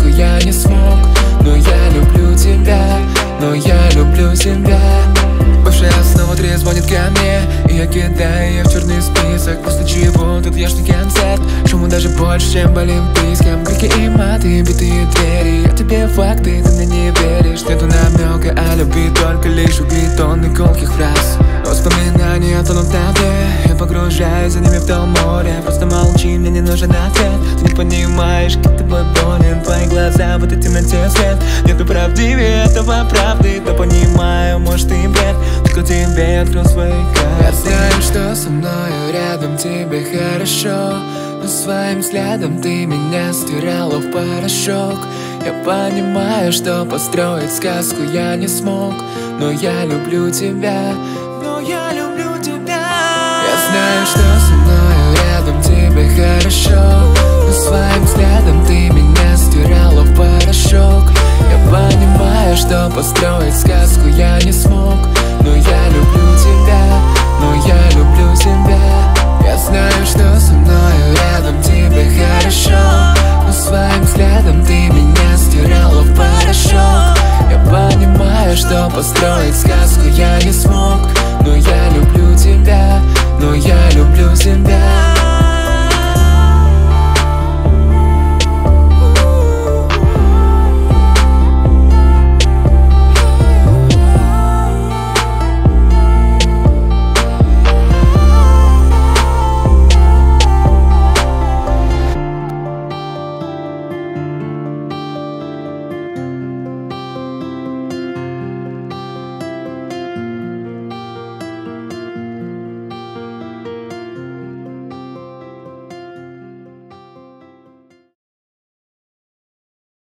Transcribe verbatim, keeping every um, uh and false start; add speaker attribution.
Speaker 1: сказку я не смог. Но я люблю тебя, но я люблю тебя. Бывшая снова трезвонит ко мне, и я кидаю ее в черный список. После чего тут ешь на концерт, шуму даже больше, чем в Олимпийском. Крики и маты, битые двери, я тебе факты, ты мне не веришь. Нету намека о любви, только лишь убит тонны колких фраз. Воспоминания тонут на дне, я погружаюсь за ними в то море. Просто молчи, мне не нужен ответ. Ты не понимаешь, как тобой болен. Твои глаза в этой темноте свет. Нету правдивее этого правды. Да понимаю, может и бред, только тебе открыл свои карты. Я знаю, что со мною рядом тебе хорошо, но своим взглядом ты меня стирала в порошок. Я понимаю, что построить сказку я не смог, но я люблю тебя, но я люблю тебя. Я знаю, что со мною рядом тебе хорошо, но своим взглядом ты меня стирала в порошок. Я понимаю, что построить сказку я не смог, но я люблю тебя, но я люблю тебя. Я знаю, что со мною рядом тебе хорошо, но своим взглядом ты меня стирала в порошок. Я понимаю, что построить сказку я не смог, но я люблю тебя, но я люблю тебя.